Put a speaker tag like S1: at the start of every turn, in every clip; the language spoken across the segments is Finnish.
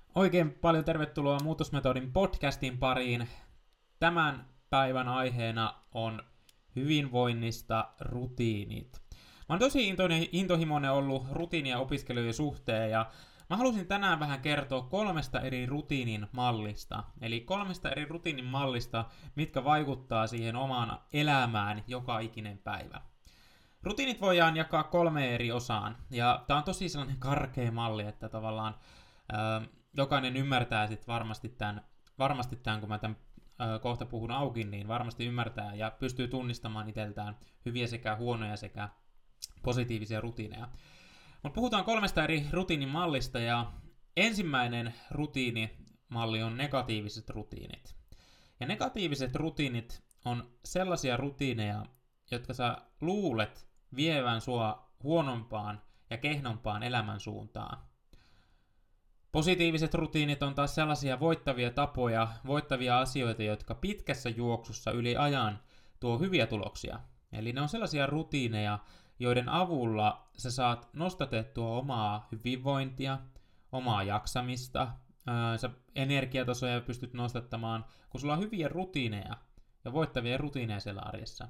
S1: Oikein paljon tervetuloa Muutosmetodin podcastin pariin. Tämän päivän aiheena on hyvinvoinnista rutiinit. Mä oon tosi intohimoinen ollut rutiinia opiskelujen suhteen ja mä halusin tänään vähän kertoa 3 eri rutiinin mallista. Eli 3 eri rutiinin mallista, mitkä vaikuttaa siihen omaan elämään joka ikinen päivä. Rutiinit voidaan jakaa 3 eri osaan ja tää on tosi sellainen karkea malli, että tavallaan jokainen ymmärtää sitten varmasti tämän, kun mä tämän kohta puhun auki, niin varmasti ymmärtää ja pystyy tunnistamaan itseltään hyviä sekä huonoja sekä positiivisia rutiineja. Mutta puhutaan 3 eri rutiinimallista ja ensimmäinen rutiinimalli on negatiiviset rutiinit. Ja negatiiviset rutiinit on sellaisia rutiineja, jotka sä luulet vievän sua huonompaan ja kehnompaan elämän suuntaan. Positiiviset rutiinit on taas sellaisia voittavia tapoja, voittavia asioita, jotka pitkässä juoksussa yli ajan tuo hyviä tuloksia. Eli ne on sellaisia rutiineja, joiden avulla sä saat nostatettua omaa hyvinvointia, omaa jaksamista, sä energiatasoja pystyt nostattamaan, kun sulla on hyviä rutiineja ja voittavia rutiineja siellä arjessa.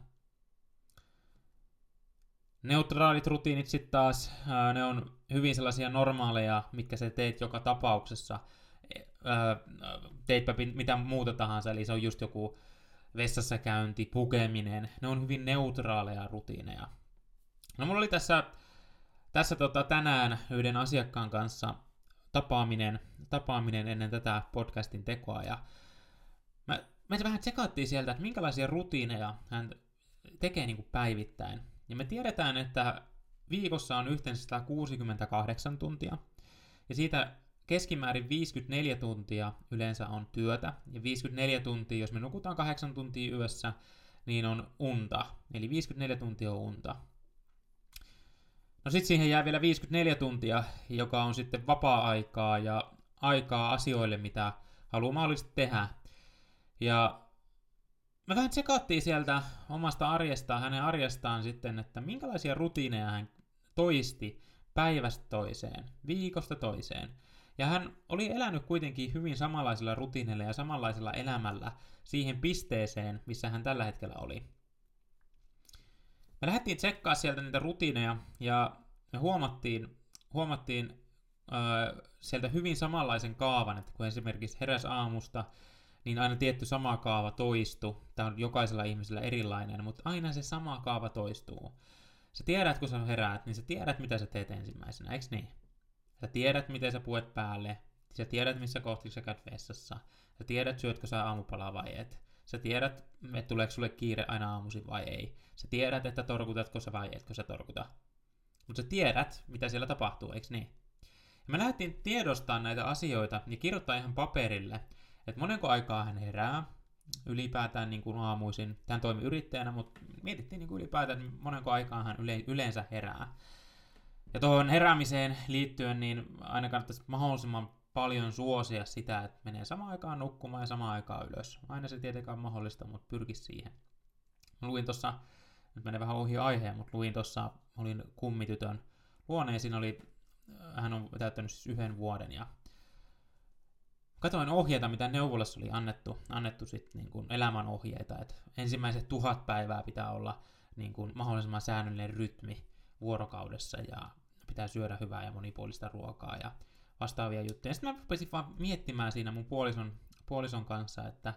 S1: Neutraalit rutiinit sitten taas, ne on hyvin sellaisia normaaleja, mitkä sä teet joka tapauksessa. Teitpä mitä muuta tahansa, eli se on just joku vessassa käynti, pukeminen. Ne on hyvin neutraaleja rutiineja. No mulla oli tässä tänään yhden asiakkaan kanssa tapaaminen ennen tätä podcastin tekoa, ja me vähän tsekattiin sieltä, että minkälaisia rutiineja hän tekee niin kuin päivittäin. Ja me tiedetään, että viikossa on yhteensä 168 tuntia, ja siitä keskimäärin 54 tuntia yleensä on työtä, ja 54 tuntia, jos me nukutaan 8 tuntia yössä, niin on unta, eli 54 tuntia on unta. No sit siihen jää vielä 54 tuntia, joka on sitten vapaa-aikaa ja aikaa asioille, mitä haluaa mahdollisesti tehdä. Ja me vähän tsekattiin sieltä omasta arjestaan, hänen arjestaan sitten, että minkälaisia rutiineja hän toisti päivästä toiseen, viikosta toiseen. Ja hän oli elänyt kuitenkin hyvin samanlaisilla rutiineilla ja samanlaisella elämällä siihen pisteeseen, missä hän tällä hetkellä oli. Me lähdettiin tsekkaa sieltä niitä rutiineja ja me huomattiin sieltä hyvin samanlaisen kaavan, että kun esimerkiksi heräsi aamusta, niin aina tietty sama kaava toistuu. Tämä on jokaisella ihmisellä erilainen, mutta aina se sama kaava toistuu. Sä tiedät, kun sä heräät, niin sä tiedät, mitä sä teet ensimmäisenä, eikö niin? Sä tiedät, miten sä puet päälle. Sä tiedät, missä kohti sä käyt vessassa. Sä tiedät, syötkö sä aamupalaa vai et. Sä tiedät, että tuleeko sulle kiire aina aamuisin vai ei. Sä tiedät, että torkutatko sä vai etkö sä torkuta. Mutta sä tiedät, mitä siellä tapahtuu, eikö niin? Ja me lähdettiin tiedostamaan näitä asioita ja kirjoittaa ihan paperille, että monenko aikaa hän herää ylipäätään niin kuin aamuisin. Hän toimi yrittäjänä, mutta mietittiin niin kuin ylipäätään, että monenko aikaa hän yleensä herää. Ja tuohon heräämiseen liittyen, niin aina kannattaisi mahdollisimman paljon suosia sitä, että menee samaan aikaan nukkumaan ja samaan aikaan ylös. Aina se tietenkään on mahdollista, mutta pyrki siihen. Mä luin tuossa, nyt menee vähän ohi aiheen, mutta olin kummitytön luona ja siinä hän on täyttänyt siis 1 vuoden ja katoin ohjeita, mitä neuvolassa oli annettu sit niin kuin elämänohjeita, että ensimmäiset 1000 päivää pitää olla niin kuin mahdollisimman säännöllinen rytmi vuorokaudessa ja pitää syödä hyvää ja monipuolista ruokaa ja vastaavia juttuja. Sitten mä rupesin vaan miettimään siinä mun puolison kanssa, että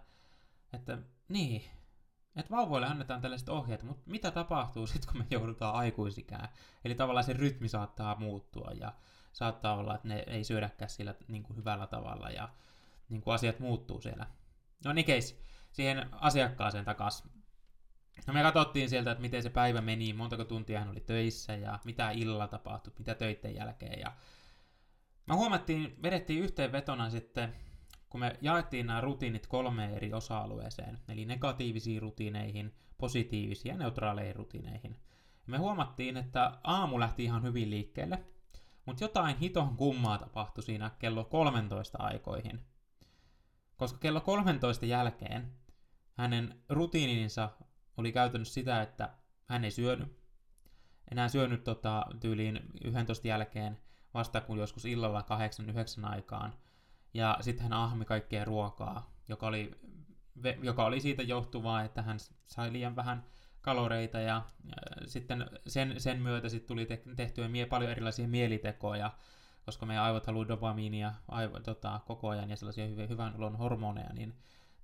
S1: vauvoille annetaan tällaiset ohjeet, mutta mitä tapahtuu sitten, kun me joudutaan aikuisikään? Eli tavallaan se rytmi saattaa muuttua ja saattaa olla, että ne ei syödäkään sillä niin kuin hyvällä tavalla ja niin kuin asiat muuttuu siellä. No niin siihen asiakkaaseen takaisin. No me katsottiin sieltä, että miten se päivä meni, montako tuntia hän oli töissä ja mitä illalla tapahtui, mitä töiden jälkeen. Ja vedettiin yhteenvetona sitten, kun me jaettiin nämä rutiinit 3 eri osa-alueeseen, eli negatiivisiin rutiineihin, positiivisiin ja neutraaleihin rutiineihin. Me huomattiin, että aamu lähti ihan hyvin liikkeelle, mutta jotain hiton kummaa tapahtui siinä kello 13 aikoihin. Koska kello 13 jälkeen hänen rutiininsa oli käytännössä sitä, että hän ei enää syönyt tyyliin 11 jälkeen vasta kun joskus illalla 8-9 aikaan. ja sitten hän ahmi kaikkea ruokaa, joka oli siitä johtuvaa, että hän sai liian vähän kaloreita, ja sitten sen myötä sit tuli tehtyä paljon erilaisia mielitekoja, koska meidän aivot haluaa dopamiinia koko ajan ja sellaisia hyvän olon hormoneja, niin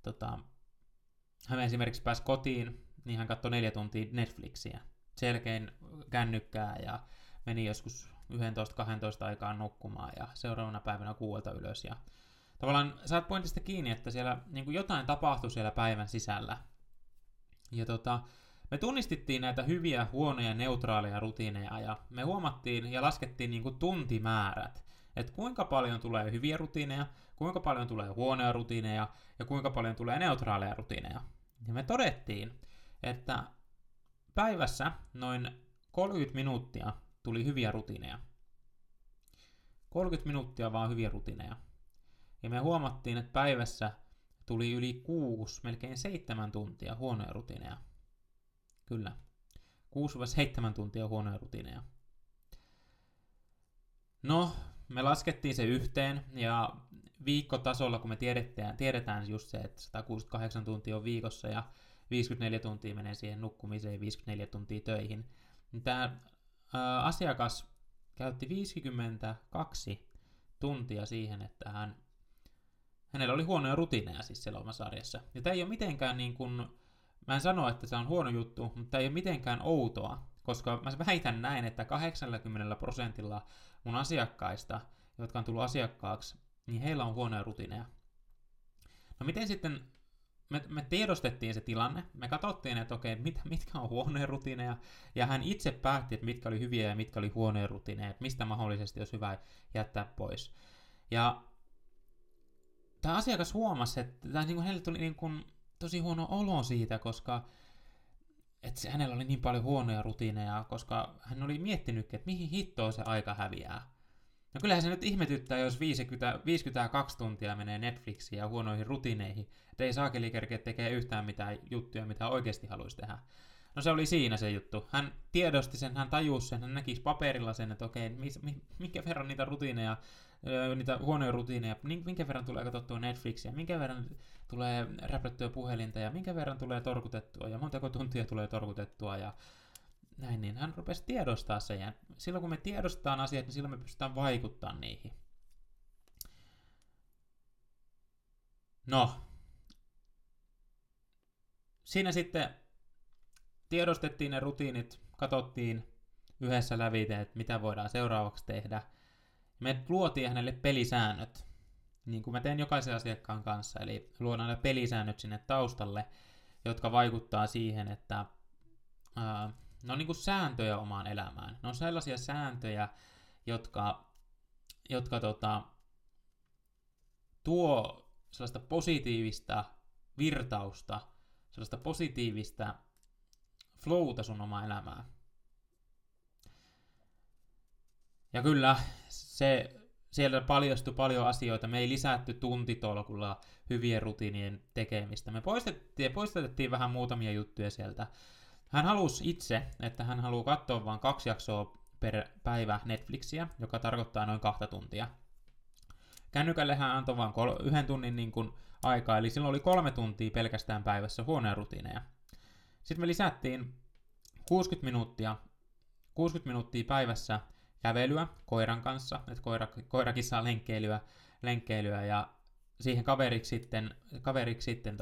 S1: hän esimerkiksi pääsi kotiin, niin hän katsoi 4 tuntia Netflixiä, selkein kännykkää, ja meni joskus 11-12 aikaan nukkumaan, ja seuraavana päivänä 6 ylös, ja tavallaan saat pointista kiinni, että siellä niin jotain tapahtui siellä päivän sisällä. Ja me tunnistettiin näitä hyviä, huonoja, neutraaleja rutiineja, ja me huomattiin ja laskettiin niin tuntimäärät, että kuinka paljon tulee hyviä rutiineja, kuinka paljon tulee huonoja rutiineja, ja kuinka paljon tulee neutraaleja rutiineja. Ja me todettiin, että päivässä noin 30 minuuttia tuli hyviä rutiineja. 30 minuuttia vaan hyviä rutiineja. Ja me huomattiin, että päivässä tuli yli 6, melkein 7 tuntia huonoja rutiineja. Kyllä. 6-7 tuntia huonoja rutiineja. No, me laskettiin se yhteen, ja viikkotasolla, kun me tiedetään just se, että 168 tuntia on viikossa, ja 54 tuntia menee siihen nukkumiseen ja 54 tuntia töihin, niin tämä asiakas käytti 52 tuntia siihen, että hänellä oli huonoja rutiineja siis siellä omassa arjessa. Ja tämä ei ole mitenkään niin kuin, mä en sano, että se on huono juttu, mutta tämä ei ole mitenkään outoa, koska mä väitän näin, että 80% mun asiakkaista, jotka on tullut asiakkaaksi, niin heillä on huonoja rutiineja. No miten sitten, me tiedostettiin se tilanne, me katsottiin, että okei, mitkä on huonoja rutiineja, ja hän itse päätti, että mitkä oli hyviä ja mitkä oli huonoja rutiineja, että mistä mahdollisesti olisi hyvä jättää pois. Ja tämä asiakas huomasi, että hänelle tuli tosi huono olo siitä, koska hänellä oli niin paljon huonoja rutiineja, koska hän oli miettinyt, että mihin hittoon se aika häviää. No kyllähän se nyt ihmetyttää, jos 52 tuntia menee Netflixiin ja huonoihin rutiineihin, että ei saakeli kerkeä tekee yhtään mitään juttuja, mitä oikeasti haluaisi tehdä. No se oli siinä se juttu. Hän tiedosti sen, hän tajusi sen, hän näki paperilla sen, että okei, minkä verran niitä rutiineja, niitä huonoja rutiineja, minkä verran tulee katsottua Netflixiä, minkä verran tulee räplättyä puhelinta ja minkä verran tulee torkutettua ja montako tuntia tulee torkutettua ja näin, niin hän rupesi tiedostaa sen. Ja silloin kun me tiedostetaan asiat, niin silloin me pystytään vaikuttamaan niihin. No, siinä sitten tiedostettiin ne rutiinit, katsottiin yhdessä lävite, että mitä voidaan seuraavaksi tehdä. Me luotiin hänelle pelisäännöt, niin kuin mä teen jokaisen asiakkaan kanssa, eli luodaan ne pelisäännöt sinne taustalle, jotka vaikuttaa siihen, että ne on niin kuin sääntöjä omaan elämään. Ne on sellaisia sääntöjä, jotka tuo sellaista positiivista virtausta, sellaista positiivista flowta sun omaa elämään. Ja kyllä, siellä paljastui paljon asioita. Me ei lisätty tuntitolkulla hyvien rutiinien tekemistä. Me poistettiin vähän muutamia juttuja sieltä. Hän halusi itse, että hän haluaa katsoa vain 2 jaksoa per päivä Netflixiä, joka tarkoittaa noin 2 tuntia. Kännykälle hän antoi vain 1 tunnin niin kuin aikaa, eli silloin oli 3 tuntia pelkästään päivässä huoneen rutiineja. Sitten me lisättiin 60 minuuttia päivässä kävelyä koiran kanssa, että koirakin saa lenkkeilyä ja siihen kaveriksi sitten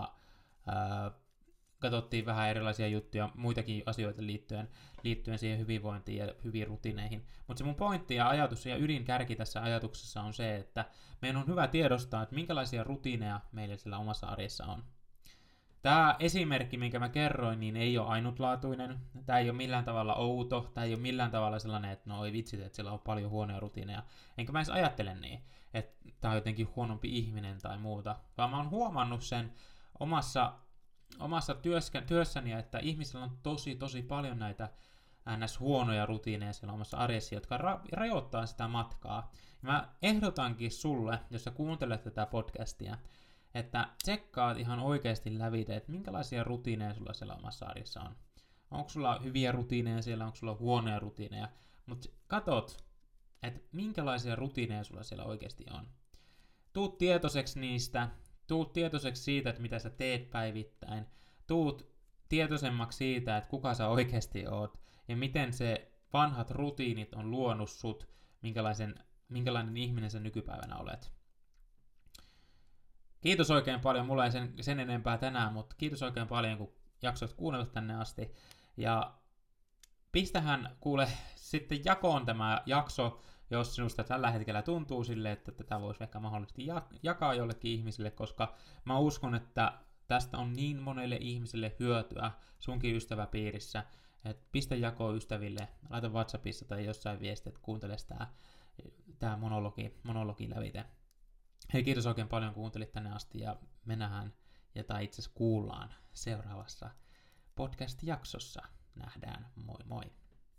S1: katsottiin vähän erilaisia juttuja, muitakin asioita liittyen siihen hyvinvointiin ja hyviin rutiineihin. Mutta se mun pointti ja ajatus ja ydinkärki tässä ajatuksessa on se, että meidän on hyvä tiedostaa, että minkälaisia rutiineja meillä sillä omassa arjessa on. Tämä esimerkki, minkä mä kerroin, niin ei ole ainutlaatuinen. Tämä ei ole millään tavalla outo. Tämä ei ole millään tavalla sellainen, että no ei vitsit, että sillä on paljon huonoja rutiineja. Enkä mä edes ajattele niin, että tämä on jotenkin huonompi ihminen tai muuta. Vaan mä oon huomannut sen omassa työssäni, että ihmisillä on tosi paljon näitä huonoja rutiineja siellä omassa arjessa, jotka rajoittaa sitä matkaa. Ja mä ehdotankin sulle, jos sä kuuntelet tätä podcastia, että tsekkaat ihan oikeasti lävite, että minkälaisia rutiineja sulla siellä omassa arjessa on. Onko sulla hyviä rutiineja siellä, onko sulla huonoja rutiineja, mutta katot, että minkälaisia rutiineja sulla siellä oikeasti on. tuut tietoiseksi niistä, tuut tietoiseksi siitä, että mitä sä teet päivittäin, tuut tietoisemmaksi siitä, että kuka sä oikeasti oot, ja miten se vanhat rutiinit on luonut sut, minkälainen ihminen sä nykypäivänä olet. Kiitos oikein paljon, mulla ei sen enempää tänään, mutta kiitos oikein paljon, kun jaksoit kuunnella tänne asti. Ja pistähän kuule sitten jakoon tämä jakso, jos sinusta tällä hetkellä tuntuu sille, että tätä voisi ehkä mahdollisesti jakaa jollekin ihmisille, koska mä uskon, että tästä on niin monelle ihmiselle hyötyä sunkin ystäväpiirissä, että pistä jakoon ystäville, laita WhatsAppissa tai jossain viestiä, että kuunteles tää monologi lävite. Hei, kiitos oikein paljon, kun kuuntelit tänne asti, ja me nähdään, tai itse asiassa kuullaan seuraavassa podcast-jaksossa. Nähdään, moi moi!